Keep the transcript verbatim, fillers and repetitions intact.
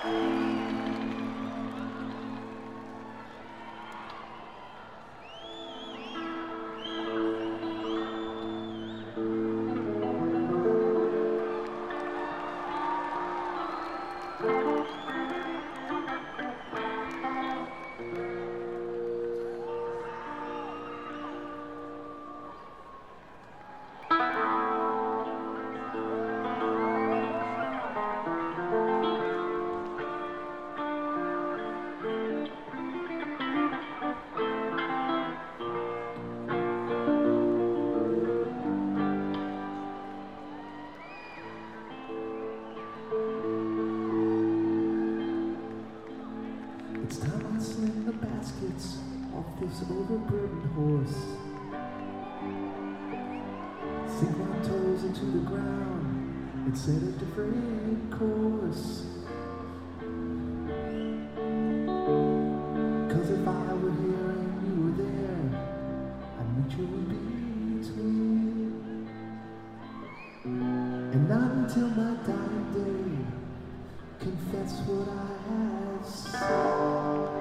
It's time I sling the baskets off this overburdened horse. Sink my toes into the ground and set a different course. Cause if I were here and you were there, I'd meet you in between. And not until my dying day confess what I have said.